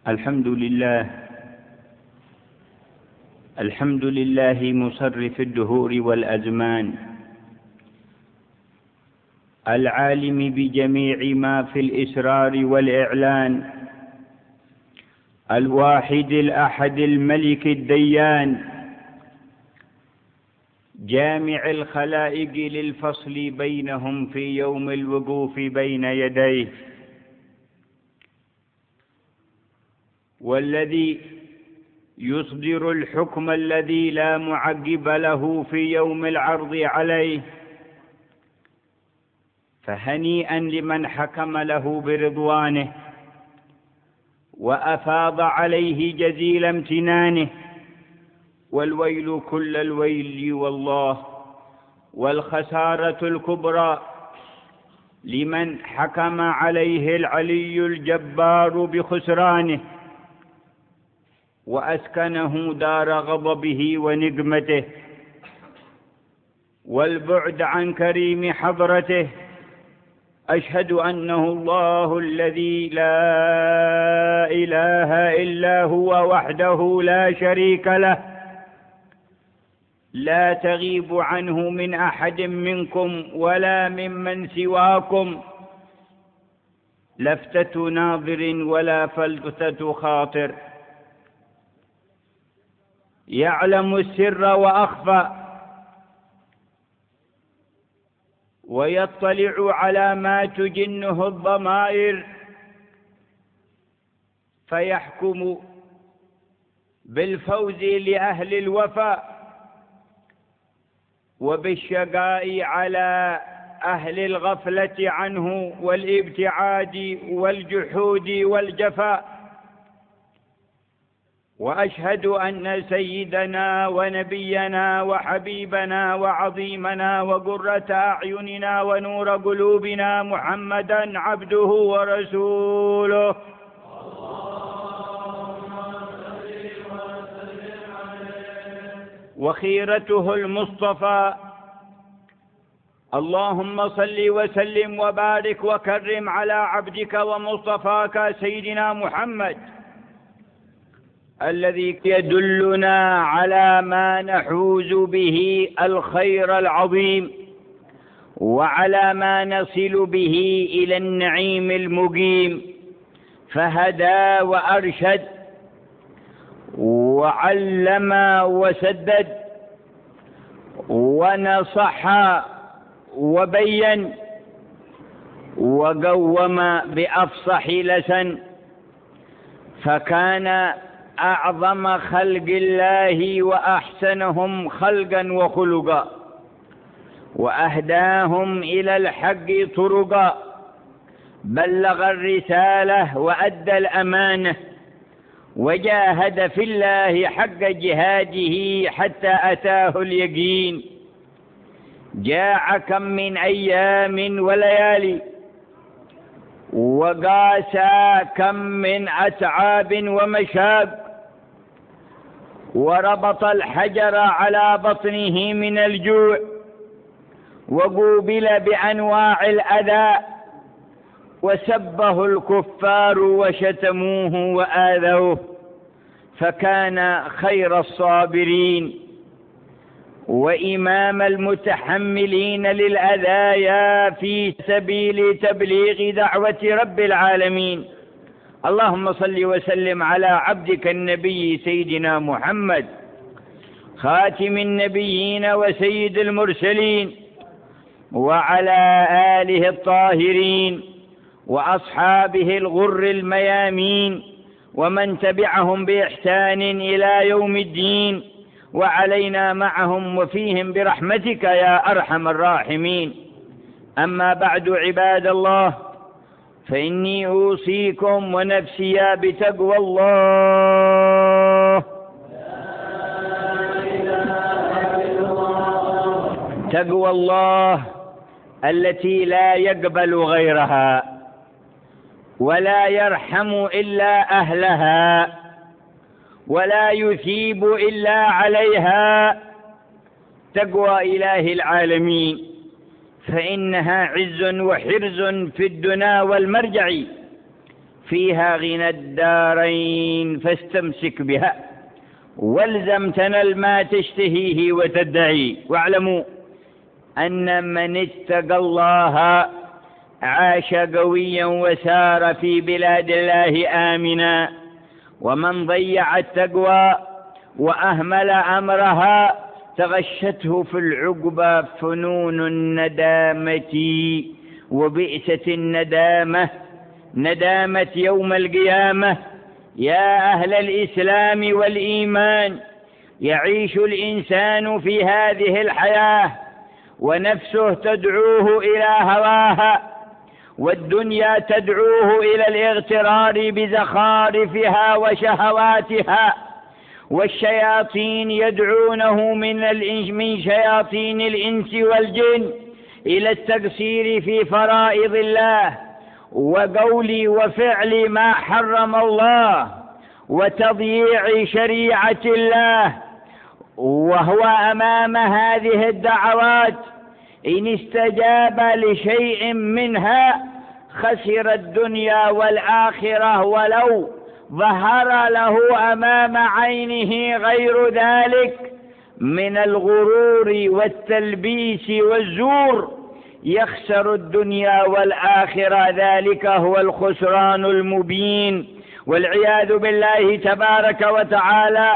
الحمد لله مصرف الدهور والأزمان، العالم بجميع ما في الإسرار والإعلان، الواحد الأحد الملك الديان، جامع الخلائق للفصل بينهم في يوم الوقوف بين يديه، والذي يصدر الحكم الذي لا معقب له في يوم العرض عليه. فهنيئا لمن حكم له برضوانه وأفاض عليه جزيل امتنانه، والويل كل الويل والله، والخسارة الكبرى لمن حكم عليه العلي الجبار بخسرانه وأسكنه دار غضبه ونقمته والبعد عن كريم حضرته. أشهد أنه الله الذي لا إله إلا هو وحده لا شريك له، لا تغيب عنه من أحد منكم ولا ممن سواكم لفتة ناظر ولا فلتة خاطر، يعلم السر وأخفى، ويطلع على ما تجنه الضمائر، فيحكم بالفوز لأهل الوفاء وبالشقاء على أهل الغفلة عنه والابتعاد والجحود والجفاء. وأشهد أن سيدنا ونبينا وحبيبنا وعظيمنا وقرة أعيننا ونور قلوبنا محمدًا عبده ورسوله، وخيرته المصطفى. اللهم صل وسلم وبارك وكرم على عبدك ومصطفاك سيدنا محمد، الذي يدلنا على ما نحوز به الخير العظيم، وعلى ما نصل به إلى النعيم المقيم، فهدى وأرشد وعلم وسدد ونصح وبين وقوم بأفصح لسان، فكان أعظم خلق الله وأحسنهم خلقا وخلقا، وأهداهم إلى الحق طرقا، بلغ الرسالة وأدى الأمانة، وجاهد في الله حق جهاده حتى أتاه اليقين. جاع كم من أيام وليالي، وقاسى كم من أتعاب ومشاق، وربط الحجر على بطنه من الجوع، وقوبل بأنواع الأذى، وسبه الكفار وشتموه وآذوه، فكان خير الصابرين وإمام المتحملين للأذايا في سبيل تبليغ دعوة رب العالمين. اللهم صل وسلم على عبدك النبي سيدنا محمد، خاتم النبيين وسيد المرسلين، وعلى آله الطاهرين وأصحابه الغر الميامين، ومن تبعهم بإحسان إلى يوم الدين، وعلينا معهم وفيهم برحمتك يا أرحم الراحمين. أما بعد، عباد الله، فإني أوصيكم ونفسي بتقوى الله. تقوى الله التي لا يقبل غيرها ولا يرحم إلا أهلها ولا يثيب إلا عليها، تقوى إله العالمين، فإنها عز وحرز في الدنا والمرجع، في فيها غنى الدارين فاستمسك بها والزم تنل ما تشتهيه وتدعي. واعلموا أن من اتقى الله عاش قويا وسار في بلاد الله آمنا، ومن ضيع التقوى وأهمل أمرها تغشته في العقبى فنون الندامة، وبئست الندامة ندامة يوم القيامة. يا أهل الإسلام والإيمان، يعيش الإنسان في هذه الحياة ونفسه تدعوه إلى هواها، والدنيا تدعوه إلى الاغترار بزخارفها وشهواتها، والشياطين يدعونه من شياطين الإنس والجن إلى التقصير في فرائض الله وقول وفعل ما حرم الله وتضييع شريعة الله. وهو أمام هذه الدعوات إن استجاب لشيء منها خسر الدنيا والآخرة، ولو ظهر له أمام عينه غير ذلك من الغرور والتلبيس والزور يخسر الدنيا والآخرة. ذلك هو الخسران المبين، والعياذ بالله تبارك وتعالى.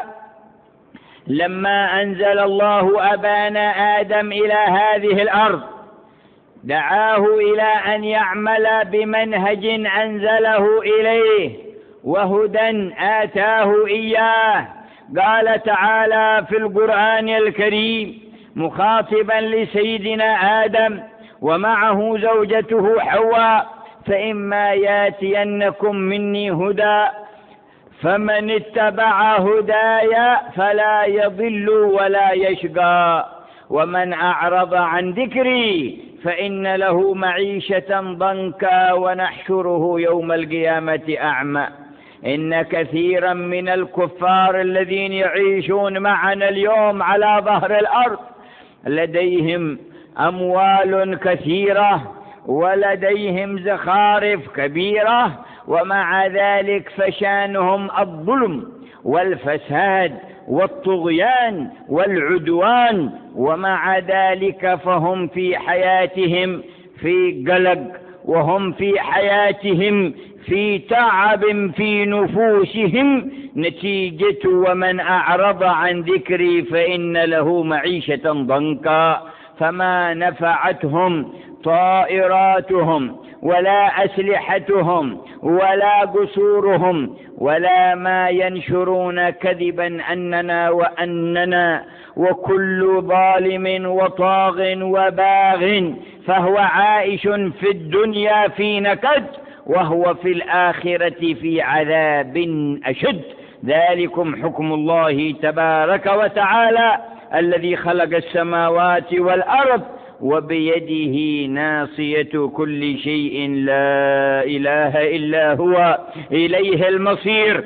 لما أنزل الله أبانا آدم إلى هذه الأرض دعاه إلى أن يعمل بمنهج أنزله إليه وهدى آتاه إياه. قال تعالى في القرآن الكريم مخاطبا لسيدنا آدم ومعه زوجته حواء: فإما ياتينكم مني هدى فمن اتبع هداي فلا يضل ولا يشقى، ومن أعرض عن ذكري فإن له معيشة ضنكا ونحشره يوم القيامة أعمى. إن كثيرا من الكفار الذين يعيشون معنا اليوم على ظهر الأرض لديهم أموال كثيرة ولديهم زخارف كبيرة، ومع ذلك فشانهم الظلم والفساد والطغيان والعدوان، ومع ذلك فهم في حياتهم في قلق، وهم في حياتهم في تعب في نفوسهم نتيجة ومن أعرض عن ذكري فإن له معيشة ضنكا. فما نفعتهم طائراتهم ولا أسلحتهم ولا قصورهم ولا ما ينشرون كذبا أننا وكل ظالم وطاغ وباغ فهو عائش في الدنيا في نكد وهو في الآخرة في عذاب أشد. ذلكم حكم الله تبارك وتعالى الذي خلق السماوات والأرض وبيده ناصية كل شيء لا إله إلا هو إليه المصير.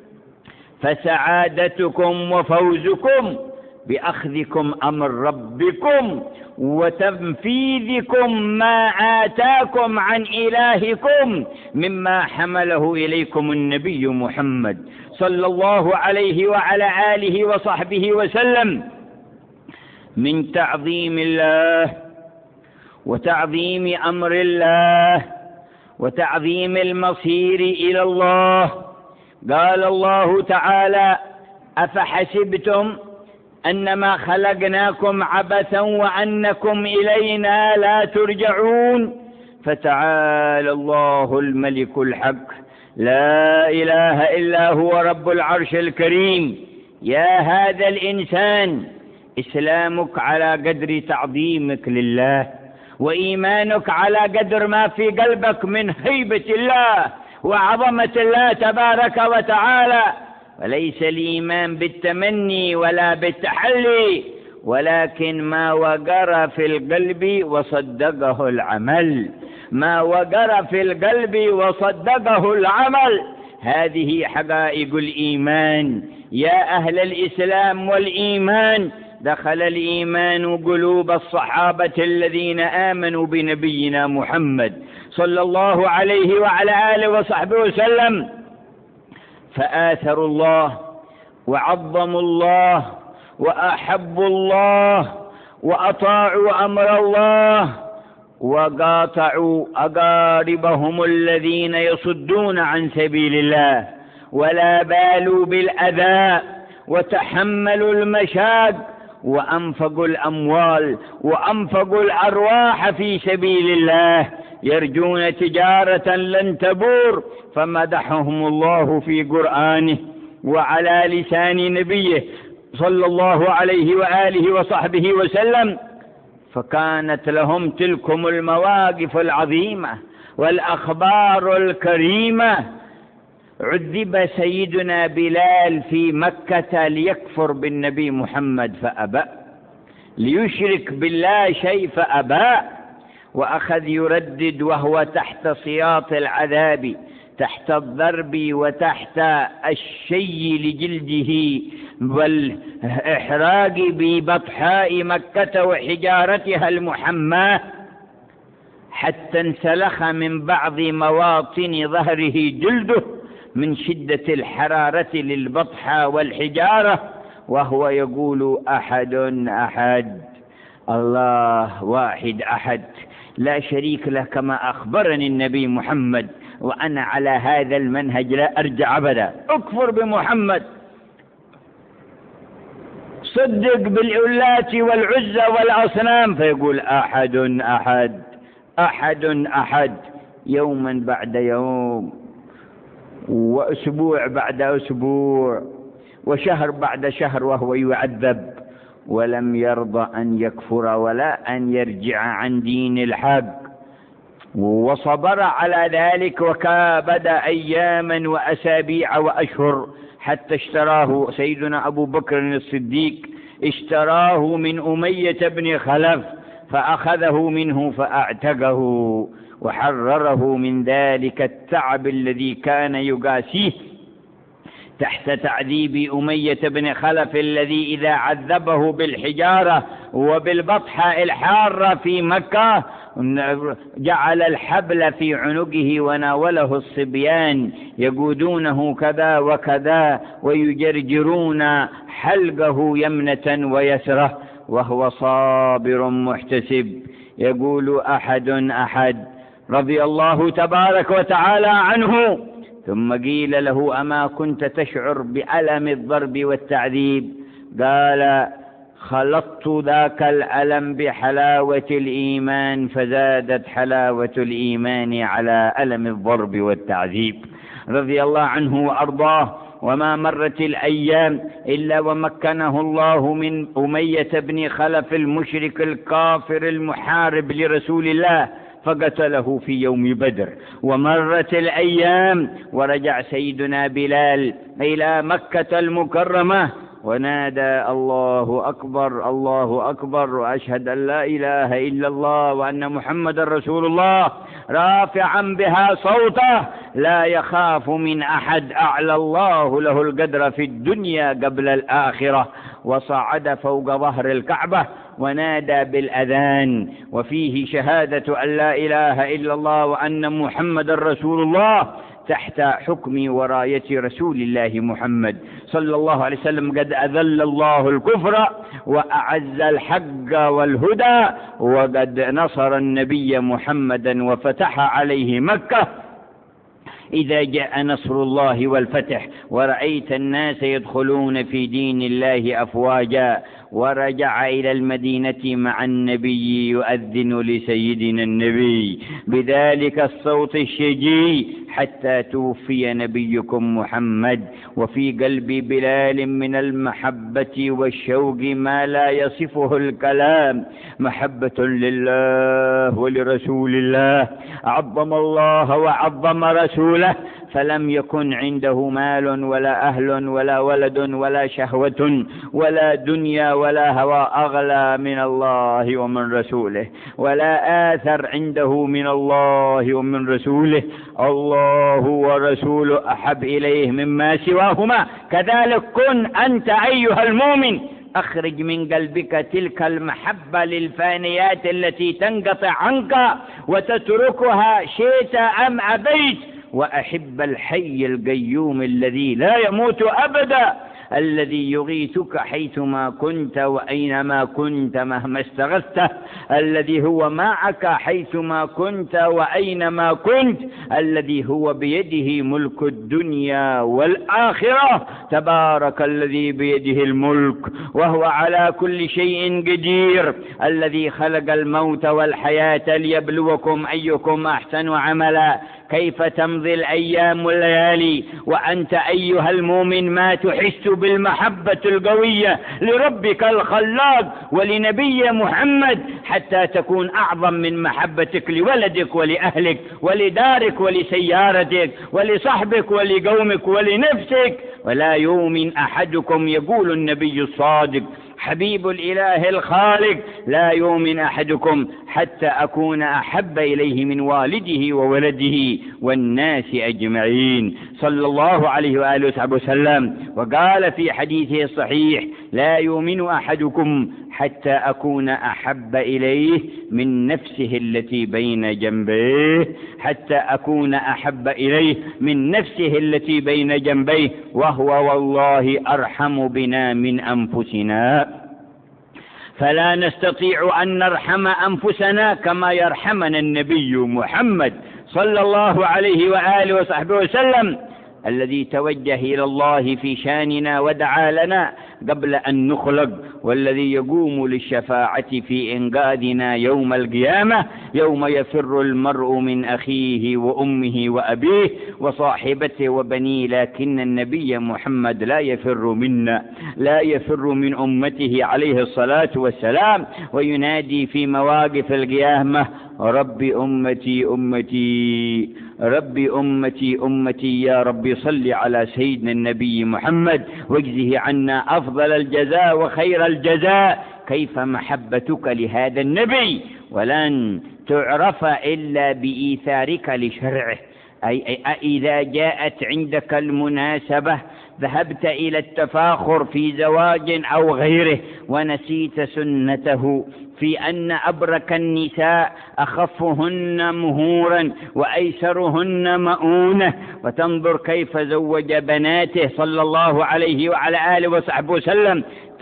فسعادتكم وفوزكم بأخذكم أمر ربكم وتنفيذكم ما آتاكم عن إلهكم مما حمله إليكم النبي محمد صلى الله عليه وعلى آله وصحبه وسلم من تعظيم الله وتعظيم أمر الله وتعظيم المصير إلى الله. قال الله تعالى: أفحسبتم أنما خلقناكم عبثا وأنكم إلينا لا ترجعون. فتعالى الله الملك الحق لا إله إلا هو رب العرش الكريم. يا هذا الإنسان، إسلامك على قدر تعظيمك لله، وإيمانك على قدر ما في قلبك من هيبة الله وعظمة الله تبارك وتعالى. وليس الإيمان بالتمني ولا بالتحلي، ولكن ما وقر في القلب وصدقه العمل. ما وقر في القلب وصدقه العمل، هذه حقائق الإيمان. يا أهل الإسلام والإيمان، دخل الإيمان قلوب الصحابة الذين آمنوا بنبينا محمد صلى الله عليه وعلى آله وصحبه وسلم، فآثروا الله وعظموا الله وأحبوا الله وأطاعوا أمر الله، وقاطعوا أقاربهم الذين يصدون عن سبيل الله، ولا بالوا بالأذى، وتحملوا المشاق، وأنفقوا الأموال وأنفقوا الأرواح في سبيل الله، يرجون تجارة لن تبور. فمدحهم الله في قرآنه وعلى لسان نبيه صلى الله عليه وآله وصحبه وسلم، فكانت لهم تلكم المواقف العظيمة والأخبار الكريمة. عذب سيدنا بلال في مكة ليكفر بالنبي محمد فأبى، ليشرك بالله شيء فأبى، وأخذ يردد وهو تحت سياط العذاب، تحت الضرب وتحت الشي لجلده والإحراق ببطحاء مكة وحجارتها المحماة، حتى انسلخ من بعض مواطن ظهره جلده من شدة الحرارة للبطحاء والحجارة، وهو يقول أحد أحد، الله واحد أحد لا شريك له، كما أخبرني النبي محمد، وأنا على هذا المنهج لا أرجع أبدا. أكفر بمحمد، صدق بالعلات والعزى والأصنام، فيقول أحد أحد أحد أحد، يوما بعد يوم، وأسبوع بعد أسبوع، وشهر بعد شهر، وهو يعذب، ولم يرضى أن يكفر ولا أن يرجع عن دين الحق، وصبر على ذلك، وكابد أياما وأسابيع وأشهر، حتى اشتراه سيدنا أبو بكر الصديق، اشتراه من أمية بن خلف، فأخذه منه فأعتقه وحرره من ذلك التعب الذي كان يقاسيه تحت تعذيب أمية بن خلف، الذي إذا عذبه بالحجارة وبالبطحاء الحارة في مكة جعل الحبل في عنقه وناوله الصبيان يقودونه كذا وكذا، ويجرجرون حلقه يمنة ويسرة، وهو صابر محتسب يقول أحد أحد، رضي الله تبارك وتعالى عنه. ثم قيل له: أما كنت تشعر بألم الضرب والتعذيب؟ قال: خلطت ذاك الألم بحلاوة الإيمان، فزادت حلاوة الإيمان على ألم الضرب والتعذيب، رضي الله عنه وأرضاه. وما مرت الأيام إلا ومكنه الله من أمية بن خلف المشرك الكافر المحارب لرسول الله، فقتله في يوم بدر. ومرت الأيام ورجع سيدنا بلال إلى مكة المكرمة، ونادى: الله أكبر الله أكبر، وأشهد أن لا إله إلا الله وأن محمد رسول الله، رافعا بها صوته لا يخاف من أحد، أعلى الله له القدر في الدنيا قبل الآخرة. وصعد فوق ظهر الكعبة ونادى بالأذان، وفيه شهادة أن لا إله إلا الله وأن محمد رسول الله، تحت حكم وراية رسول الله محمد صلى الله عليه وسلم. قد أذل الله الكفر وأعز الحق والهدى، وقد نصر النبي محمدا وفتح عليه مكة. إذا جاء نصر الله والفتح ورأيت الناس يدخلون في دين الله أفواجا، ورجع إلى المدينة مع النبي يؤذن لسيدنا النبي بذلك الصوت الشجي حتى توفي نبيكم محمد. وفي قلب بلال من المحبة والشوق ما لا يصفه الكلام، محبة لله ولرسول الله، عظم الله وعظم رسوله، فلم يكن عنده مال ولا أهل ولا ولد ولا شهوة ولا دنيا ولا هوى أغلى من الله ومن رسوله، ولا آثر عنده من الله ومن رسوله. الله ورسوله أحب إليه مما سواهما. كذلك كن أنت أيها المؤمن أخرج من قلبك تلك المحبة للفانيات التي تنقطع عنك وتتركها شئت أم أبيت، وأحب الحي القيوم الذي لا يموت أبدا، الذي يغيثك حيثما كنت وأينما كنت مهما استغثت، الذي هو معك حيثما كنت وأينما كنت، الذي هو بيده ملك الدنيا والآخرة، تبارك الذي بيده الملك وهو على كل شيء قدير، الذي خلق الموت والحياة ليبلوكم أيكم أحسن عملا، كيف تمضي الأيام والليالي وأنت أيها المؤمن ما تحس بالمحبة القوية لربك الخلاق ولنبي محمد، حتى تكون أعظم من محبتك لولدك ولأهلك ولدارك ولسيارتك ولصحبك ولقومك ولنفسك. ولا يؤمن أحدكم، يقول النبي الصادق حبيب الإله الخالق، لا يؤمن أحدكم حتى أكون أحب إليه من والده وولده والناس أجمعين، صلى الله عليه وآله وصحبه وسلم. وقال في حديثه الصحيح لا يؤمن أحدكم حتى أكون أحب إليه من نفسه التي بين جنبيه، حتى أكون أحب إليه من نفسه التي بين جنبيه، وهو والله أرحم بنا من أنفسنا. فلا نستطيع أن نرحم أنفسنا كما يرحمنا النبي محمد صلى الله عليه وآله وصحبه وسلم، الذي توجه إلى الله في شاننا ودعا لنا قبل أن نخلق، والذي يقوم للشفاعة في إنقاذنا يوم القيامة، يوم يفر المرء من أخيه وأمه وأبيه وصاحبته وبنيه، لكن النبي محمد لا يفر منا، لا يفر من أمته عليه الصلاة والسلام، وينادي في مواقف القيامة رب أمتي أمتي، رب أمتي أمتي، يا رب صل على سيدنا النبي محمد واجزه عنا أفضل الجزاء وخير الجزاء. كيف محبتك لهذا النبي ولن تعرف إلا بإيثارك لشرعه، أي إذا جاءت عندك المناسبة ذهبت إلى التفاخر في زواج أو غيره ونسيت سنته في أن أبرك النساء أخفهن مهورا وأيسرهن مؤونة، وتنظر كيف زوج بناته صلى الله عليه وعلى آله وصحبه وسلم،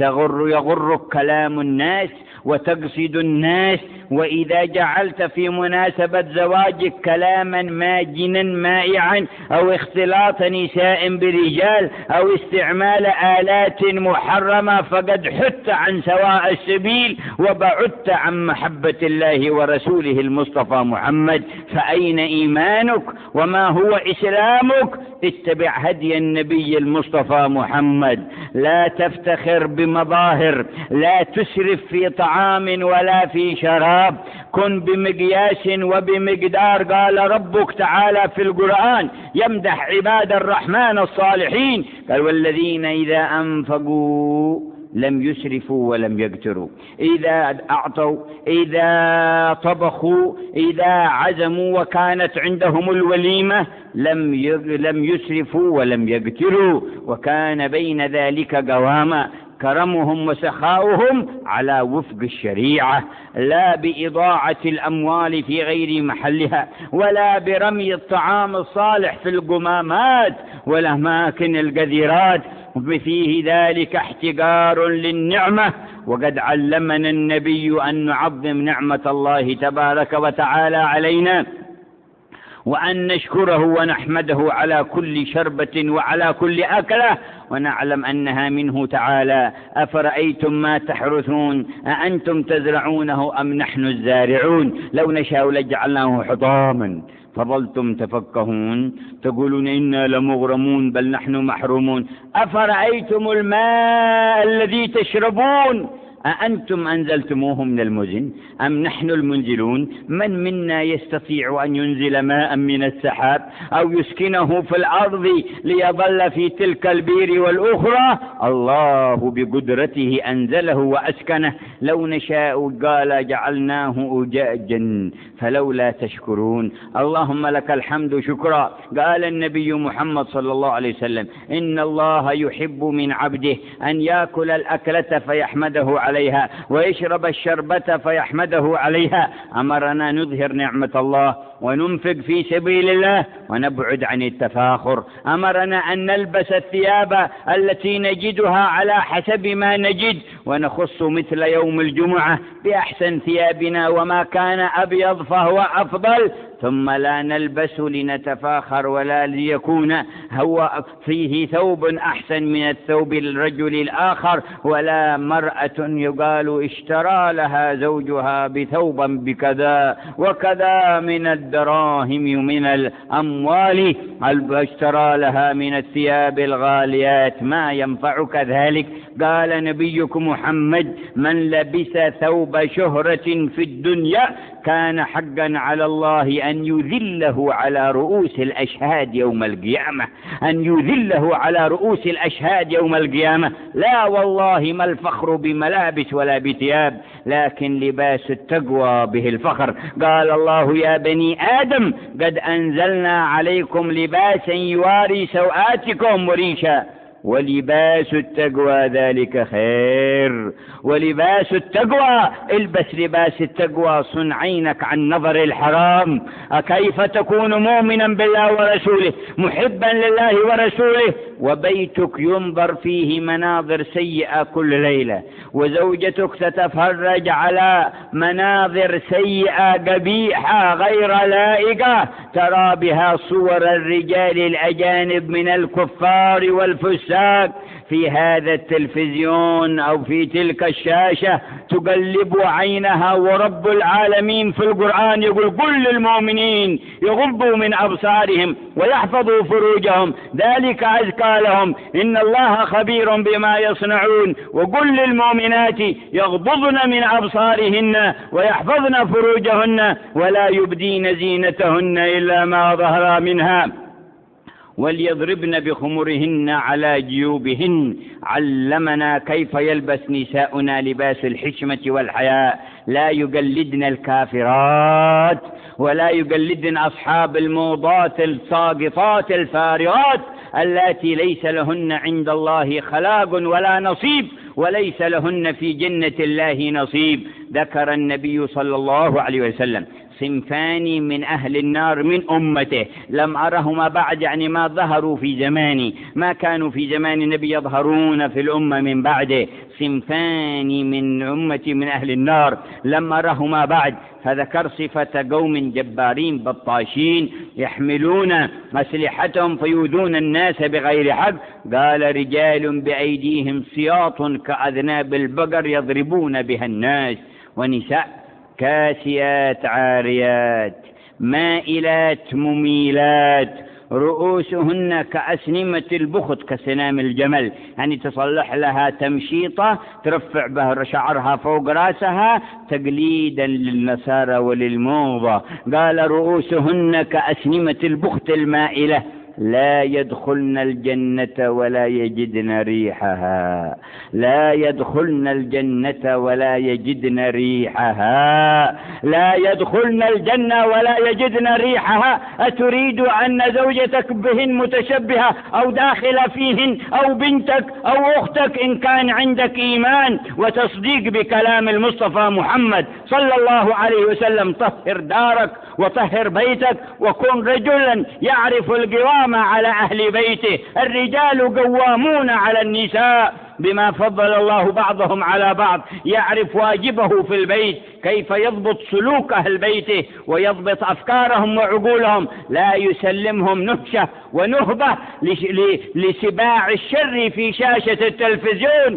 يغرك كلام الناس وتقصد الناس، وإذا جعلت في مناسبة زواجك كلاما ماجنا مائعا أو اختلاط نساء برجال أو استعمال آلات محرمة فقد حدت عن سواء السبيل وبعدت عن محبة الله ورسوله المصطفى محمد. فأين إيمانك وما هو إسلامك؟ اتبع هدي النبي المصطفى محمد، لا تفتخر بمظاهر، لا تسرف في طعام ولا في شراب، كن بمقياس وبمقدار. قال ربك تعالى في القرآن يمدح عباد الرحمن الصالحين، قال والذين إذا أنفقوا لم يسرفوا ولم يقتروا، إذا أعطوا، إذا طبخوا، إذا عزموا وكانت عندهم الوليمة لم يسرفوا ولم يقتروا، وكان بين ذلك قواما. كرمهم وسخاؤهم على وفق الشريعة، لا بإضاعة الأموال في غير محلها، ولا برمي الطعام الصالح في القمامات والأماكن القذرات، وفيه ذلك احتقار للنعمة. وقد علمنا النبي أن نعظم نعمة الله تبارك وتعالى علينا، وأن نشكره ونحمده على كل شربة وعلى كل أكلة، ونعلم أنها منه تعالى. أفرأيتم ما تحرثون أأنتم تزرعونه أم نحن الزارعون لو نشاء لجعلناه حطاما فظلتم تفكهون تقولون إنا لمغرمون بل نحن محرومون. أفرأيتم الماء الذي تشربون أأنتم أنزلتموه من المزن أم نحن المنزلون؟ من منا يستطيع أن ينزل ماء من السحاب أو يسكنه في الأرض ليظل في تلك البير والأخرى؟ الله بقدرته أنزله وأسكنه. لو نشاء قال جعلناه أجاجا فلولا تشكرون. اللهم لك الحمد شكرا. قال النبي محمد صلى الله عليه وسلم: إن الله يحب من عبده أن يأكل الأكلة فيحمده عليها ويشرب الشربة فيحمده عليها. أمرنا نظهر نعمة الله وننفق في سبيل الله ونبعد عن التفاخر. أمرنا أن نلبس الثياب التي نجدها على حسب ما نجد، ونخص مثل يوم الجمعة بأحسن ثيابنا، وما كان أبيض فهو أفضل. ثم لا نلبس لنتفاخر ولا ليكون هو فيه ثوب أحسن من الثوب الرجل الآخر، ولا مرأة يقال اشترى لها زوجها بثوبا بكذا وكذا من الدراهم من الأموال، اشترى لها من الثياب الغاليات ما ينفعك ذلك. قال نبيكم محمد: من لبس ثوب شهرة في الدنيا كان حقا على الله أن يذله على رؤوس الأشهاد يوم القيامة، أن يذله على رؤوس الأشهاد يوم القيامة. لا والله ما الفخر بملابس ولا بثياب، لكن لباس التقوى به الفخر. قال الله: يا بني آدم قد أنزلنا عليكم لباسا يواري سوآتكم وريشا ولباس التقوى ذلك خير. ولباس التقوى، البس لباس التقوى، صن عينك عن نظر الحرام. كيف تكون مؤمنا بالله ورسوله محبا لله ورسوله وبيتك ينظر فيه مناظر سيئة كل ليلة، وزوجتك تتفرج على مناظر سيئة قبيحة غير لائقة، ترى بها صور الرجال الأجانب من الكفار والفساق في هذا التلفزيون أو في تلك الشاشة، تقلب عينها. ورب العالمين في القرآن يقول: قل للمؤمنين يغضوا من أبصارهم ويحفظوا فروجهم ذلك أزكى لهم إن الله خبير بما يصنعون. وقل للمؤمنات يغضضن من أبصارهن ويحفظن فروجهن ولا يبدين زينتهن إلا ما ظهر منها وليضربن بخمرهن على جيوبهن. علمنا كيف يلبس نساؤنا لباس الحشمة والحياء. لا يقلدن الكافرات ولا يقلدن أصحاب الموضات الساقطات الفارغات التي ليس لهن عند الله خلاق ولا نصيب، وليس لهن في جنة الله نصيب. ذكر النبي صلى الله عليه وسلم صنفان من أهل النار من أمته لم أرهما بعد، يعني ما ظهروا في زماني، ما كانوا في زمان النبي يظهرون في الأمة من بعده. صنفان من أمتي من أهل النار لم أرهما بعد. فذكر صفة قوم جبارين بطاشين يحملون أسلحتهم فيؤذون الناس بغير حق. قال: رجال بأيديهم سياط كأذناب البقر يضربون بها الناس. ونساء كاسيات عاريات مائلات مميلات رؤوسهن كأسنمة البخت كسنام الجمل، يعني تصلح لها تمشيطة ترفع به شعرها فوق راسها تقليدا للنصارى وللموضة. قال: رؤوسهن كأسنمة البخت المائلة لا يدخلن الجنة ولا يجدن ريحها. لا يدخلن الجنة ولا يجدن ريحها. لا يدخلن الجنة ولا يجدن ريحها. أتريد أن زوجتك بهن متشبهة أو داخلة فيهن أو بنتك أو أختك إن كان عندك إيمان وتصديق بكلام المصطفى محمد صلى الله عليه وسلم؟ طهر دارك وطهر بيتك وكن رجلا يعرف القوام على أهل بيته. الرجال قوامون على النساء بما فضل الله بعضهم على بعض. يعرف واجبه في البيت، كيف يضبط سلوك أهل بيته ويضبط أفكارهم وعقولهم، لا يسلمهم نهشة ونهبة لسباع الشر في شاشة التلفزيون.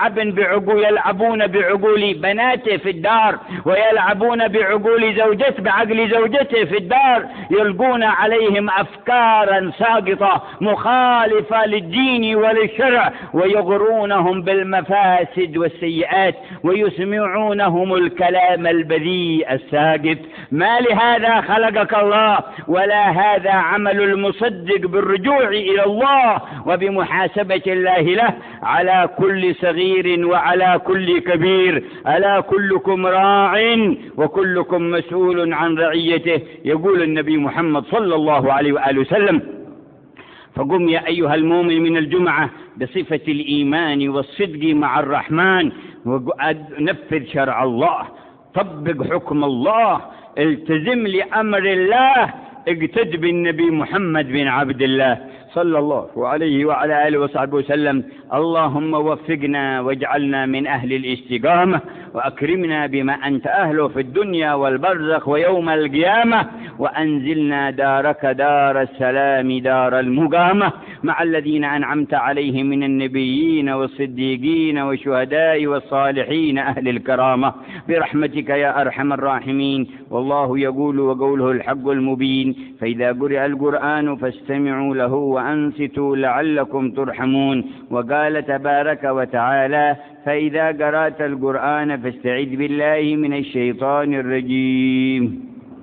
يلعبون بعقول بناته في الدار، ويلعبون بعقول بعقل زوجته في الدار، يلقون عليهم أفكارا ساقطة مخالفة للدين وللشرع، ويغرون ويخبرونهم بالمفاسد والسيئات ويسمعونهم الكلام البذيء الساقط. ما لهذا خلقك الله، ولا هذا عمل المصدق بالرجوع إلى الله وبمحاسبة الله له على كل صغير وعلى كل كبير. ألا كلكم راع وكلكم مسؤول عن رعيته، يقول النبي محمد صلى الله عليه وآله وسلم. فقم يا أيها المؤمن من الجمعة بصفة الإيمان والصدق مع الرحمن، ونفذ شرع الله، طبق حكم الله، التزم لأمر الله، اقتد بالنبي محمد بن عبد الله صلى الله عليه وعلى آله وصحبه وسلم. اللهم وفقنا واجعلنا من أهل الاستقامة، وأكرمنا بما أنت أهله في الدنيا والبرزخ ويوم القيامة، وأنزلنا دارك دار السلام دار المقامة مع الذين أنعمت عليهم من النبيين والصديقين والشهداء والصالحين أهل الكرامة برحمتك يا أرحم الراحمين. والله يقول وقوله الحق المبين: فإذا قرئ القرآن فاستمعوا له وأنصتوا لعلكم ترحمون. وقال تبارك وتعالى: فإذا قرأت القرآن فاستعذ بالله من الشيطان الرجيم.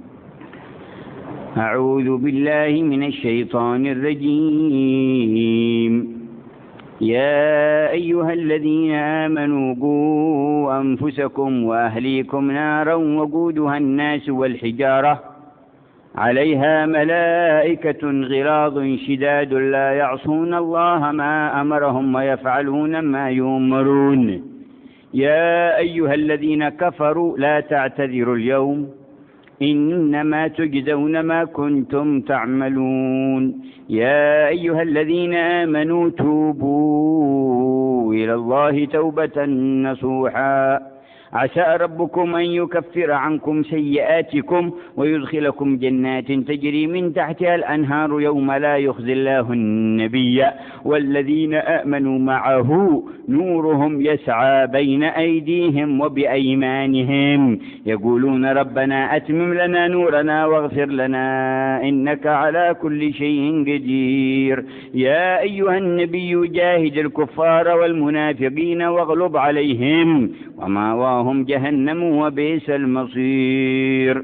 أعوذ بالله من الشيطان الرجيم. يا أيها الذين آمنوا قوا أنفسكم وأهليكم نارا وقودها الناس والحجارة عليها ملائكة غلاظ شداد لا يعصون الله ما أمرهم ويفعلون ما يؤمرون. يا أيها الذين كفروا لا تعتذروا اليوم إنما تجزون ما كنتم تعملون. يا أيها الذين آمنوا توبوا إلى الله توبة نصوحا عسى ربكم أن يكفر عنكم سيئاتكم ويدخلكم جنات تجري من تحتها الأنهار يوم لا يخزي الله النبي والذين آمنوا معه نورهم يسعى بين أيديهم وبأيمانهم يقولون ربنا أتمم لنا نورنا واغفر لنا إنك على كل شيء قدير. يا أيها النبي جاهد الكفار والمنافقين واغلب عليهم ومأواهم جهنم وبئس المصير.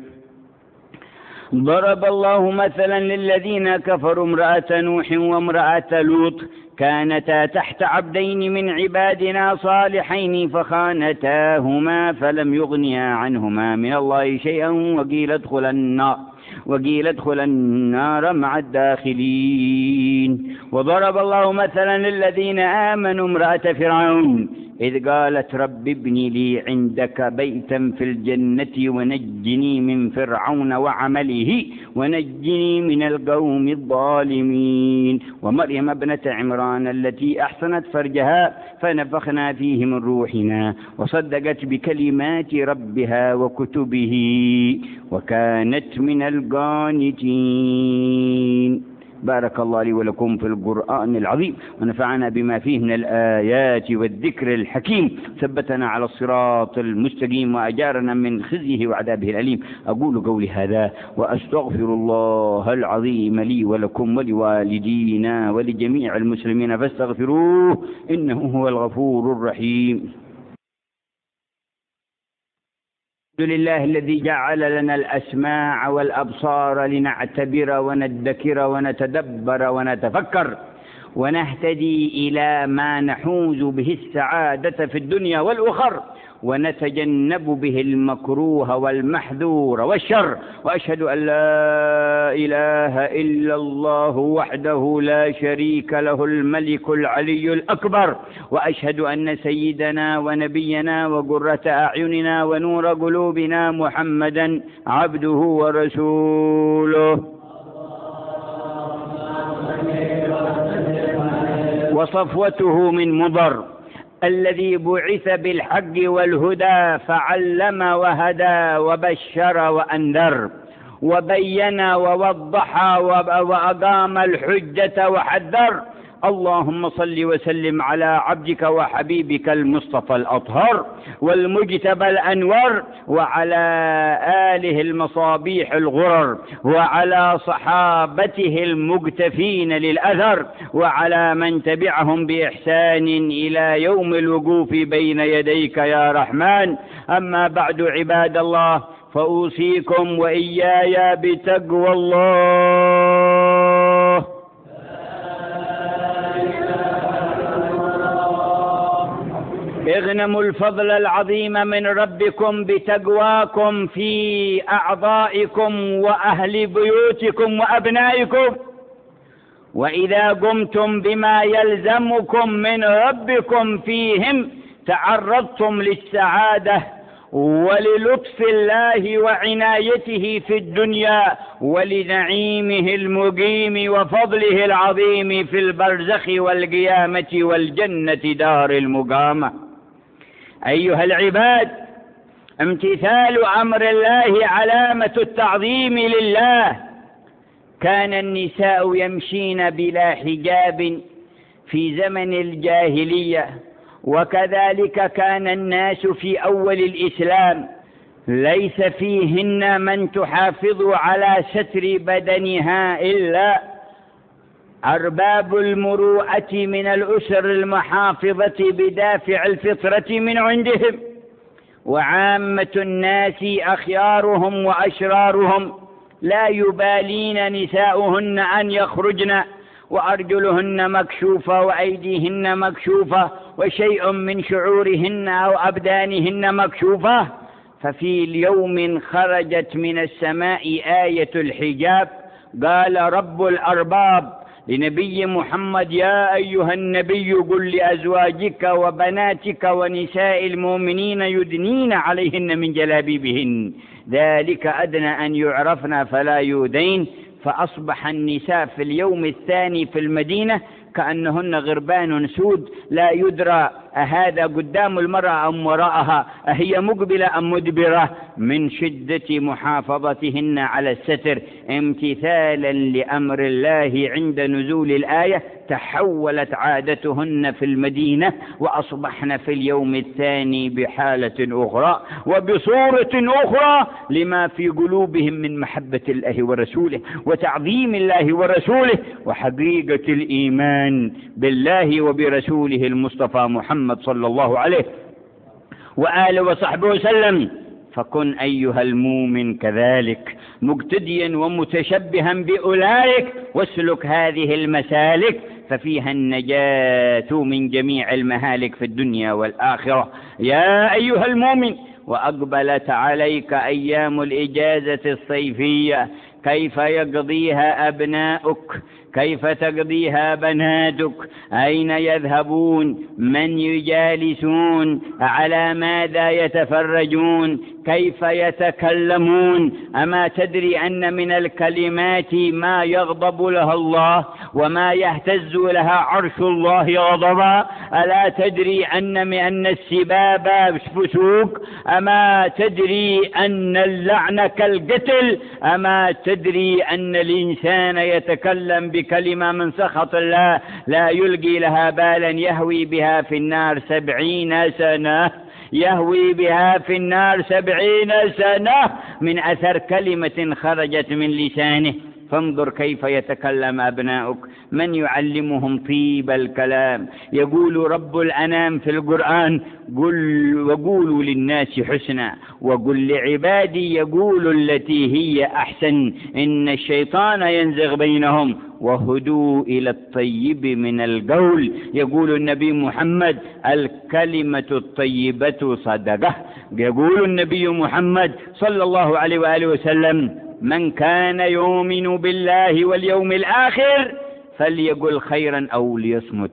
ضرب الله مثلا للذين كفروا امرأة نوح وامرأة لوط كانتا تحت عبدين من عبادنا صالحين فخانتاهما فلم يغنيا عنهما من الله شيئا وقيل ادخلا النار مع الداخلين. وضرب الله مثلا للذين آمنوا امرأة فرعون إذ قالت رب ابن لي عندك بيتا في الجنة ونجني من فرعون وعمله ونجني من القوم الظالمين. ومريم ابنة عمران التي أحصنت فرجها فنفخنا فيه من روحنا وصدقت بكلمات ربها وكتبه وكانت من القانتين. بارك الله لي ولكم في القرآن العظيم ونفعنا بما فيه من الآيات والذكر الحكيم، ثبتنا على الصراط المستقيم وأجارنا من خزيه وعذابه الأليم. أقول قولي هذا وأستغفر الله العظيم لي ولكم ولوالدينا ولجميع المسلمين فاستغفروه إنه هو الغفور الرحيم. الحمد لله الذي جعل لنا الأسماع والأبصار لنعتبر وندكر ونتدبر ونتفكر ونهتدي إلى ما نحوز به السعادة في الدنيا والأخر ونتجنب به المكروه والمحذور والشر. وأشهد أن لا إله إلا الله وحده لا شريك له الملك العلي الأكبر. وأشهد أن سيدنا ونبينا وقرة أعيننا ونور قلوبنا محمدا عبده ورسوله وصفوته من مضر الذي بعث بالحق والهدى فعلم وهدى وبشر وأنذر وبين ووضح وأقام الحجة وحذر. اللهم صل وسلم على عبدك وحبيبك المصطفى الأطهر والمجتبى الأنور، وعلى آله المصابيح الغرر، وعلى صحابته المقتفين للأثر، وعلى من تبعهم بإحسان إلى يوم الوقوف بين يديك يا رحمن. أما بعد عباد الله، فأوصيكم وإياي بتقوى الله. اغنموا الفضل العظيم من ربكم بتقواكم في أعضائكم وأهل بيوتكم وأبنائكم، وإذا قمتم بما يلزمكم من ربكم فيهم تعرضتم للسعادة وللطف الله وعنايته في الدنيا، ولنعيمه المقيم وفضله العظيم في البرزخ والقيامة والجنة دار المقامة. أيها العباد، امتثال أمر الله علامة التعظيم لله. كان النساء يمشين بلا حجاب في زمن الجاهلية، وكذلك كان الناس في أول الإسلام، ليس فيهن من تحافظ على ستر بدنها إلا أرباب المروءة من الأسر المحافظة بدافع الفطرة من عندهم، وعامة الناس أخيارهم وأشرارهم لا يبالين نساؤهن أن يخرجن وأرجلهن مكشوفة وأيديهن مكشوفة وشيء من شعورهن أو أبدانهن مكشوفة. ففي اليوم خرجت من السماء آية الحجاب، قال رب الأرباب لنبي محمد: يا أيها النبي قل لأزواجك وبناتك ونساء المؤمنين يدنين عليهن من جلابيبهن، ذلك أدنى أن يعرفن فلا يؤذين. فأصبح النساء في اليوم الثاني في المدينة كأنهن غربان سود، لا يدرى أهذا قدام المرأة أم وراءها، أهي مقبلة أم مدبرة، من شدة محافظتهن على الستر. امتثالا لأمر الله عند نزول الآية تحولت عادتهن في المدينة، وأصبحن في اليوم الثاني بحالة أخرى وبصورة أخرى لما في قلوبهم من محبة الله ورسوله وتعظيم الله ورسوله وحقيقة الإيمان بالله وبرسوله المصطفى محمد صلى الله عليه وآله وصحبه وسلم. فكن أيها المؤمن كذلك مقتديا ومتشبها بأولئك، واسلك هذه المسالك ففيها النجاة من جميع المهالك في الدنيا والآخرة. يا أيها المؤمن، وأقبلت عليك أيام الإجازة الصيفية، كيف يقضيها أبناؤك؟ كيف تقضيها بناتك؟ أين يذهبون؟ من يجالسون؟ على ماذا يتفرجون؟ كيف يتكلمون؟ أما تدري أن من الكلمات ما يغضب لها الله وما يهتز لها عرش الله غضبا؟ ألا تدري أن السباب فسوق؟ أما تدري أن اللعن كالقتل؟ أما تدري أن الإنسان يتكلم بكلمة من سخط الله لا يلقي لها بالا يهوي بها في النار 70 سنة، يهوي بها في النار 70 سنة من أثر كلمة خرجت من لسانه؟ فانظر كيف يتكلم أبناؤك، من يعلمهم طيب الكلام؟ يقول رب الأنام في القرآن: وقولوا للناس حسنا وقل لعبادي يقول التي هي أحسن إن الشيطان ينزغ بينهم وهدوا إلى الطيب من القول. يقول النبي محمد: الكلمة الطيبة صدقة. يقول النبي محمد صلى الله عليه وآله وسلم: من كان يؤمن بالله واليوم الآخر فليقل خيرا أو ليصمت.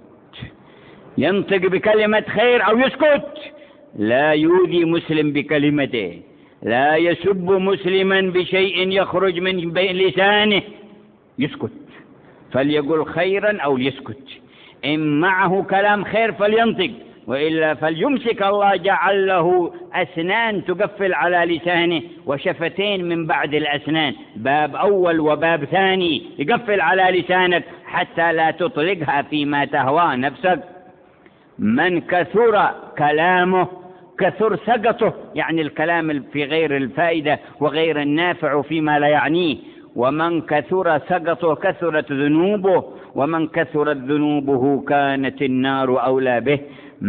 ينطق بكلمة خير أو يسكت، لا يؤذي مسلم بكلمته، لا يسب مسلما بشيء يخرج من بين لسانه، يسكت، فليقل خيرا أو يسكت. إن معه كلام خير فلينطق، وإلا فليمسك. الله جعل له أسنان تقفل على لسانه وشفتين من بعد الأسنان، باب أول وباب ثاني يقفل على لسانك حتى لا تطلقها فيما تهوى نفسك. من كثر كلامه كثر سقطه، يعني الكلام في غير الفائدة وغير النافع فيما لا يعنيه. ومن كثر سقطه كثرت ذنوبه، ومن كثرت ذنوبه كانت النار أولى به.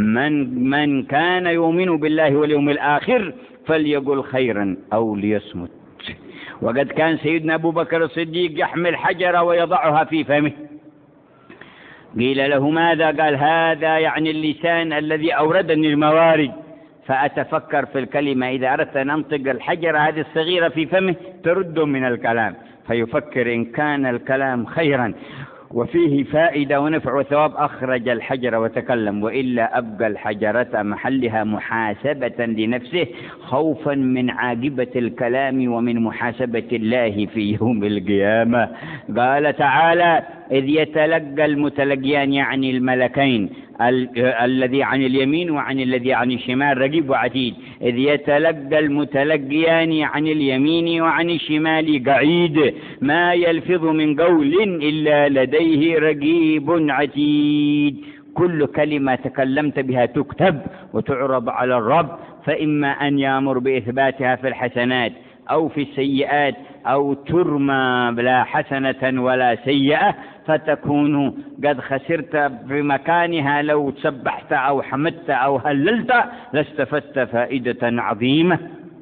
من كان يؤمن بالله واليوم الآخر فليقل خيرا أو ليصمت. وقد كان سيدنا أبو بكر الصديق يحمل حجرة ويضعها في فمه. قيل له ماذا؟ قال هذا يعني اللسان الذي أوردني الموارد، فأتفكر في الكلمة، إذا أردت أن أنطق الحجرة هذه الصغيرة في فمه ترد من الكلام، فيفكر إن كان الكلام خيرا وفيه فائدة ونفع وثواب أخرج الحجر وتكلم، وإلا أبقى الحجرة محلها محاسبة لنفسه خوفا من عاقبة الكلام ومن محاسبة الله في يوم القيامة. قال تعالى إذ يتلقى المتلقيان يعني الملكين، الذي عن اليمين وعن الذي عن الشمال رقيب وعتيد. إذ يتلقى المتلقيان عن اليمين وعن الشمال قعيد ما يلفظ من قول إلا لديه رقيب عتيد. كل كلمة تكلمت بها تكتب وتعرض على الرب، فإما أن يأمر بإثباتها في الحسنات أو في السيئات، أو ترمى لا حسنة ولا سيئة فتكون قد خسرت في مكانها. لو سبحت أو حمدت أو هللت لاستفدت فائدة عظيمة.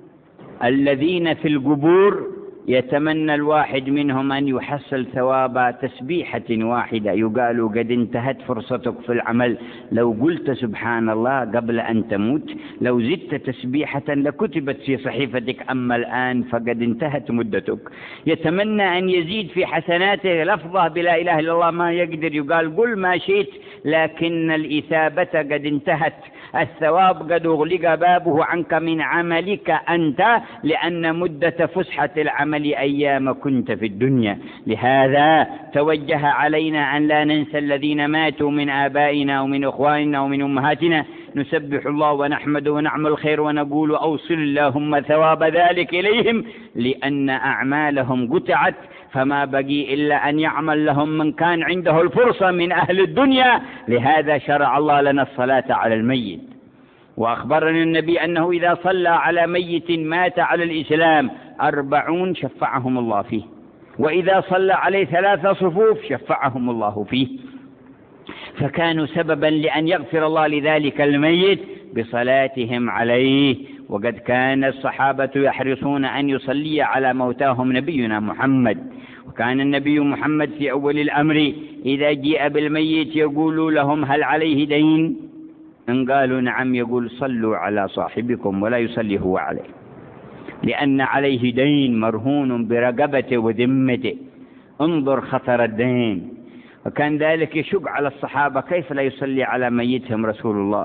الذين في القبور يتمنى الواحد منهم أن يحصل ثواب تسبيحة واحدة، يقال قد انتهت فرصتك في العمل، لو قلت سبحان الله قبل أن تموت لو زدت تسبيحة لكتبت في صحيفتك، أما الآن فقد انتهت مدتك. يتمنى أن يزيد في حسناته لفظة بلا إله إلا الله ما يقدر، يقال قل ما شئت، لكن الإثابة قد انتهت، الثواب قد أغلق بابه عنك من عملك أنت، لأن مدة فسحة العمل أيام كنت في الدنيا. لهذا توجه علينا أن لا ننسى الذين ماتوا من آبائنا ومن إخواننا ومن أمهاتنا، نسبح الله ونحمده ونعمل الخير ونقول أوصل اللهم ثواب ذلك إليهم، لأن أعمالهم قطعت، فما بقي إلا أن يعمل لهم من كان عنده الفرصة من أهل الدنيا. لهذا شرع الله لنا الصلاة على الميت، وأخبرنا النبي أنه إذا صلى على ميت مات على الإسلام 40 شفعهم الله فيه، وإذا صلى عليه 3 صفوف شفعهم الله فيه، فكانوا سببا لأن يغفر الله لذلك الميت بصلاتهم عليه. وقد كان الصحابة يحرصون أن يصلي على موتاهم نبينا محمد، وكان النبي محمد في أول الأمر إذا جاء بالميت يقول لهم هل عليه دين؟ إن قالوا نعم يقول صلوا على صاحبكم ولا يصلي هو عليه، لأن عليه دين مرهون برقبته وذمته. انظر خطر الدين. وكان ذلك يشق على الصحابة كيف لا يصلي على ميتهم رسول الله،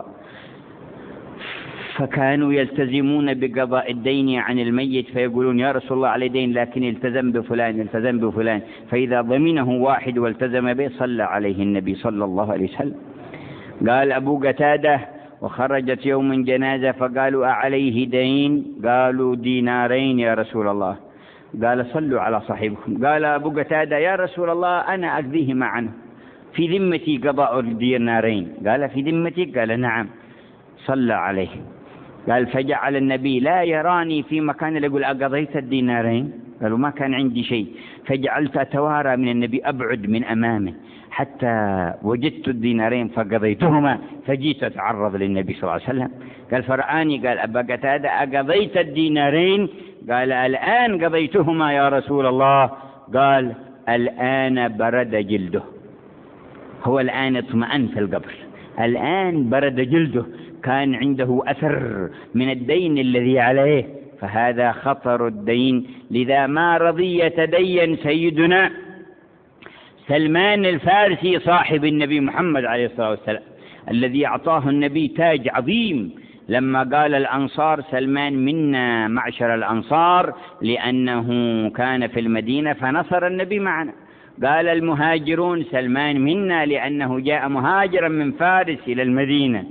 فكانوا يلتزمون بقضاء الدين عن الميت، فيقولون يا رسول الله عليه دين لكن التزم بفلان التزم بفلان، فإذا ضمنه واحد والتزم به صلى عليه النبي صلى الله عليه وسلم. قال أبو قتادة وخرجت يوم جنازة فقالوا أعليه دين؟ قالوا 2 دينارين يا رسول الله. قال صلوا على صاحبكم. قال أبو قتادة يا رسول الله أنا أقضيهما عنه، في ذمتي قضاء 2 دينارين. قال في ذمتك؟ قال نعم. صلى عليه. قال فجعل النبي لا يراني في مكان يقول أقضيت 2 دينارين؟ قالوا ما كان عندي شيء، فجعلت أتوارى من النبي أبعد من أمامه حتى وجدت 2 دينارين فقضيتهما، فجيت أتعرض للنبي صلى الله عليه وسلم. قال فرآني قال أبا قتادة أقضيت 2 دينارين؟ قال الآن قضيتهما يا رسول الله. قال الآن برد جلده، هو الآن اطمأن في القبر، الآن برد جلده، كان عنده أثر من الدين الذي عليه، فهذا خطر الدين. لذا ما رضي يتدين سيدنا سلمان الفارسي صاحب النبي محمد عليه الصلاة والسلام، الذي أعطاه النبي تاج عظيم، لما قال الأنصار سلمان منا معشر الأنصار، لأنه كان في المدينة فنصر النبي معنا. قال المهاجرون سلمان منا لأنه جاء مهاجرا من فارس إلى المدينة،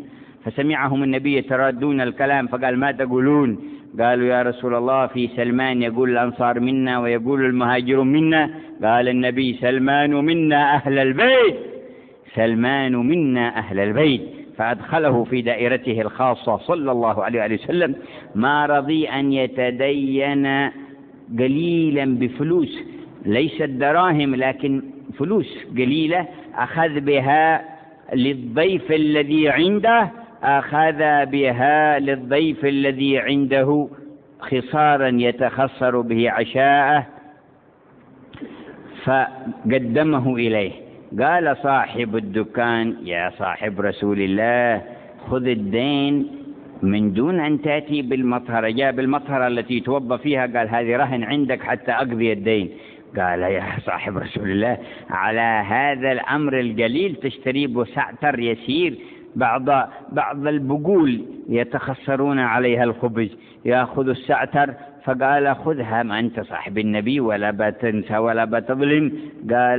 فسمعهم النبي يتردون الكلام، فقال: ما تقولون؟ قالوا: يا رسول الله، في سلمان يقول الأنصار منا ويقول المهاجرون منا. قال النبي: سلمان منا أهل البيت، سلمان منا أهل البيت. فأدخله في دائرته الخاصة صلى الله عليه وسلم. ما رضي أن يتدين قليلا بفلوس، ليست دراهم لكن فلوس قليلة، أخذ بها للضيف الذي عنده، أخذ بها للضيف الذي عنده خصارا يتخصر به عشاءه، فقدمه إليه. قال صاحب الدكان: يا صاحب رسول الله، خذ الدين من دون أن تأتي بالمطهرة. جاء بالمطهرة التي توضى فيها، قال: هذه رهن عندك حتى أقضي الدين. قال: يا صاحب رسول الله، على هذا الأمر القليل تشتري بسعتر يسير؟ بعض البقول يتخسرون عليها الخبز، يأخذ السعتر. فقال: خذها، ما أنت صاحب النبي ولا بتنسى ولا بتظلم. قال: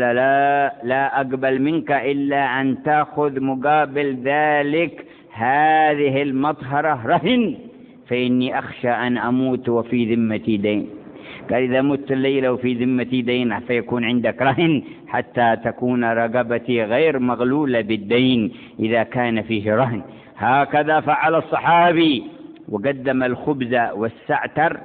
لا أقبل منك إلا أن تأخذ مقابل ذلك هذه المطهرة رهن، فإني أخشى أن أموت وفي ذمتي دين. قال: إذا مت الليلة وفي ذمتي دين فيكون عندك رهن، حتى تكون رقبتي غير مغلولة بالدين إذا كان فيه رهن. هكذا فعل الصحابي، وقدم الخبز والسعتر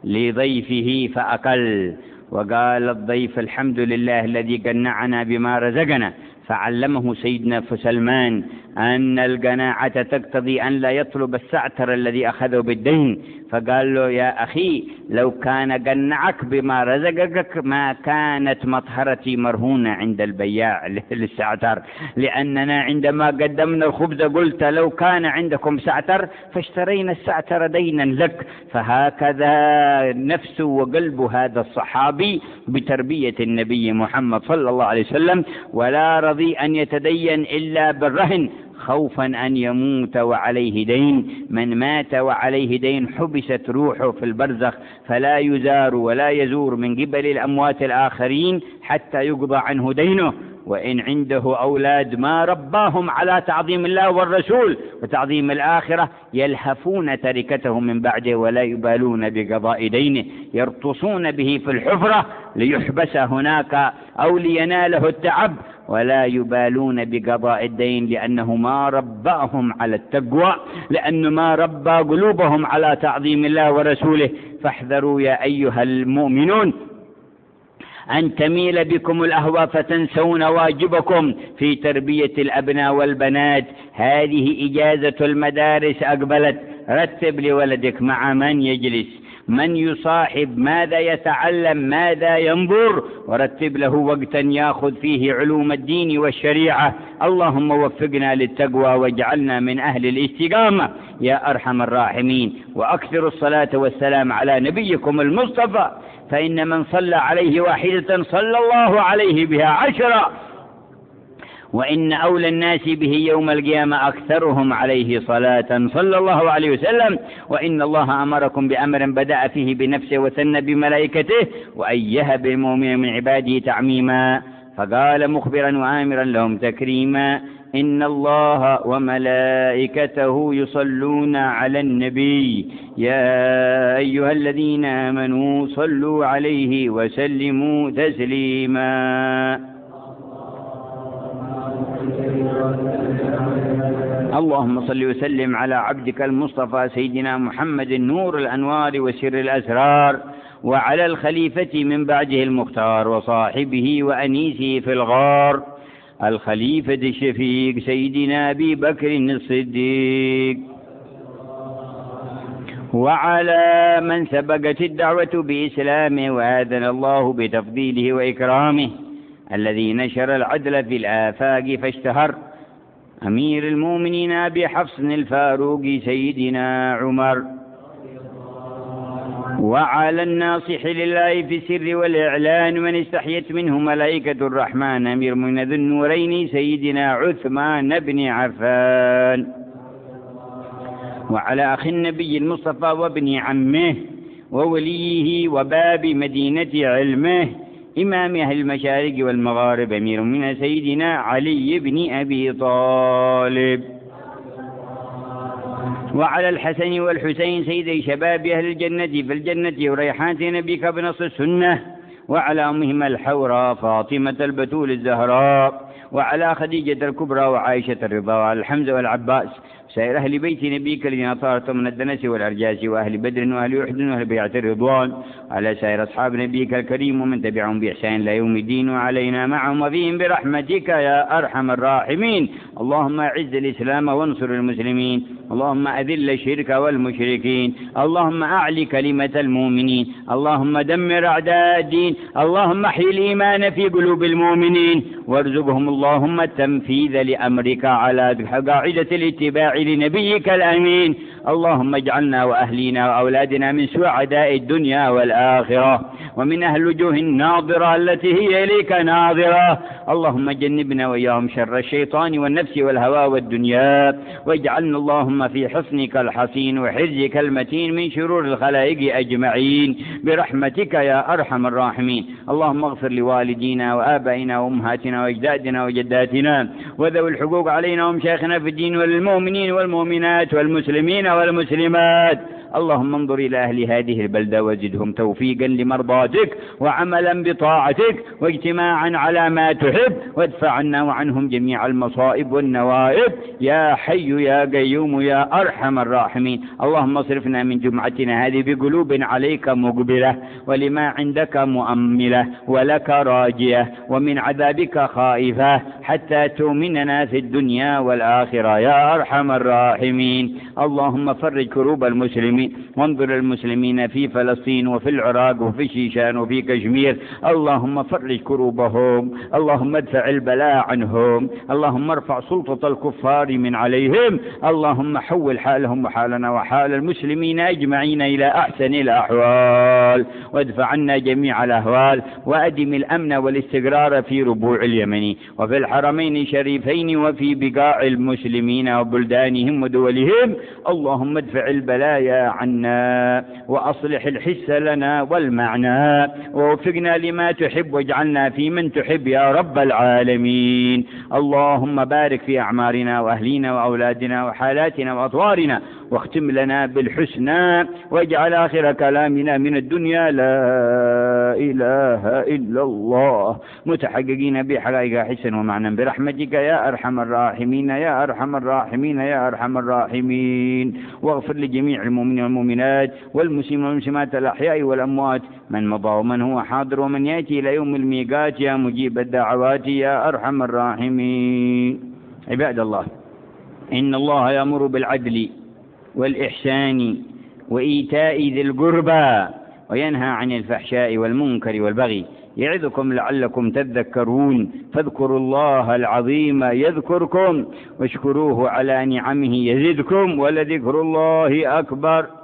لضيفه فأكل. وقال الضيف: الحمد لله الذي قنعنا بما رزقنا. فعلمه سيدنا سلمان أن القناعة تقتضي أن لا يطلب السعتر الذي أخذه بالدين. فقال له: يا أخي، لو كان قنعك بما رزقك ما كانت مطهرتي مرهونة عند البياع للسعتر، لأننا عندما قدمنا الخبز قلت: لو كان عندكم سعتر فاشترينا السعتر دينا لك. فهكذا نفس وقلب هذا الصحابي بتربية النبي محمد صلى الله عليه وسلم، ولا رضي أن يتدين إلا بالرهن خوفا أن يموت وعليه دين. من مات وعليه دين حبست روحه في البرزخ، فلا يزار ولا يزور من قبل الأموات الآخرين حتى يقضى عنه دينه. وإن عنده أولاد ما رباهم على تعظيم الله والرسول وتعظيم الآخرة، يلهفون تركته من بعده ولا يبالون بقضاء دينه، يرتصون به في الحفرة ليحبس هناك أو ليناله التعب، ولا يبالون بقضاء الدين، لأنه ما رباهم على التقوى، لأنه ما ربى قلوبهم على تعظيم الله ورسوله. فاحذروا يا أيها المؤمنون أن تميل بكم الأهوى فتنسون واجبكم في تربية الأبناء والبنات. هذه إجازة المدارس أقبلت. رتب لولدك مع من يجلس، من يصاحب، ماذا يتعلم، ماذا ينظر، ورتب له وقتا يأخذ فيه علوم الدين والشريعة. اللهم وفقنا للتقوى واجعلنا من أهل الاستقامة يا أرحم الراحمين. وأكثر الصلاة والسلام على نبيكم المصطفى، فإن من صلى عليه واحدة صلى الله عليه بها 10، وإن أولى الناس به يوم القيامة أكثرهم عليه صلاة صلى الله عليه وسلم. وإن الله أمركم بأمر بدأ فيه بنفسه وثنى بملائكته وأيه بالمؤمنين من عباده تعميما، فقال مخبرا وآمرا لهم تكريما: إن الله وملائكته يصلون على النبي يا أيها الذين آمنوا صلوا عليه وسلموا تسليما. اللهم صل وسلم على عبدك المصطفى سيدنا محمد نور الأنوار وسر الأسرار، وعلى الخليفة من بعده المختار وصاحبه وأنيسه في الغار، الخليفة الشفيق سيدنا أبي بكر الصديق، وعلى من سبقت الدعوة بإسلامه وآذن الله بتفضيله وإكرامه، الذي نشر العدل في الآفاق فاشتهر، أمير المؤمنين أبي حفص الفاروق سيدنا عمر، وعلى الناصح لله في السر والإعلان من استحيت منه ملائكة الرحمن، أمير من ذو النورين سيدنا عثمان بن عفان، وعلى أخي النبي المصطفى وابن عمه ووليه وباب مدينة علمه، إمام أهل المشارق والمغارب، أمير من سيدنا علي بن أبي طالب، وعلى الحسن والحسين سيدي شباب أهل الجنة في الجنة وريحانة نبيك بنص السنة، وعلى أمهما الحوراء فاطمة البتول الزهراء، وعلى خديجة الكبرى وعائشة الرضا، وعلى الحمزة والعباس سائر أهل بيت نبيك الذين طهرتم من الدنس والأرجاس، وأهل بدر وأهل أحد وأهل بيعة الرضوان، على سائر أصحاب نبيك الكريم ومن تبعهم بإحسان لا يوم الدين، وعلينا معهم وفيهم برحمتك يا أرحم الراحمين. اللهم أعز الإسلام وانصر المسلمين، اللهم أذل الشرك والمشركين، اللهم أعلي كلمة المؤمنين، اللهم دمر أعداء الدين، اللهم احيي الإيمان في قلوب المؤمنين، وارزقهم اللهم التنفيذ لأمرك على قاعدة الاتباع لنبيك الأمين. اللهم اجعلنا وأهلينا وأولادنا من سعداء الدنيا والآخرة، ومن أهل الوجوه الناظرة التي هي إليك ناظرة. اللهم جنبنا وإياهم شر الشيطان والنفس والهوى والدنيا، واجعلنا اللهم في حصنك الحصين وحرزك المتين من شرور الخلائق أجمعين برحمتك يا أرحم الراحمين. اللهم اغفر لوالدينا وآبائنا وأمهاتنا وأجدادنا وجداتنا وذوي الحقوق علينا ومشايخنا في الدين وللمؤمنين والمؤمنات والمسلمين والمسلمات. اللهم انظر إلى أهل هذه البلدة وزدهم توفيقا لمرضاتك وعملا بطاعتك واجتماعا على ما تحب، وادفع عنا وعنهم جميع المصائب والنوائب يا حي يا قيوم يا أرحم الراحمين. اللهم اصرفنا من جمعتنا هذه بقلوب عليك مقبلة، ولما عندك مؤملة، ولك راجية، ومن عذابك خائفة، حتى تؤمننا في الدنيا والآخرة يا أرحم الراحمين. اللهم فرج كروب المسلمين، وانظر المسلمين في فلسطين وفي العراق وفي الشيشان وفي كشمير، اللهم فرج كروبهم، اللهم ادفع البلاء عنهم، اللهم ارفع سلطة الكفار من عليهم، اللهم حول حالهم وحالنا وحال المسلمين أجمعين إلى أحسن الأحوال، وادفع عنا جميع الأهوال، وأدم الأمن والاستقرار في ربوع اليمن وفي الحرمين الشريفين وفي بقاع المسلمين وبلدانهم ودولهم. اللهم ادفع البلايا عنا، وأصلح الحس لنا والمعنى، ووفقنا لما تحب، واجعلنا في من تحب يا رب العالمين. اللهم بارك في أعمارنا وأهلينا وأولادنا وحالاتنا وأطوارنا، واختم لنا بالحسنى، واجعل آخر كلامنا من الدنيا لا إله إلا الله، متحققين بحقائق حسن ومعنى برحمتك يا أرحم الراحمين يا أرحم الراحمين يا أرحم الراحمين. واغفر لجميع المؤمنين والمؤمنات والمسلمين والمسلمات الأحياء والأموات، من مضى ومن هو حاضر ومن يأتي إلى يوم الميقات يا مجيب الدعوات يا أرحم الراحمين. عباد الله، إن الله يأمر بالعدل والإحسان وإيتاء ذي القربى وينهى عن الفحشاء والمنكر والبغي، يعظكم لعلكم تذكرون. فاذكروا الله العظيم يذكركم، واشكروه على نعمه يزدكم، ولذكر الله أكبر.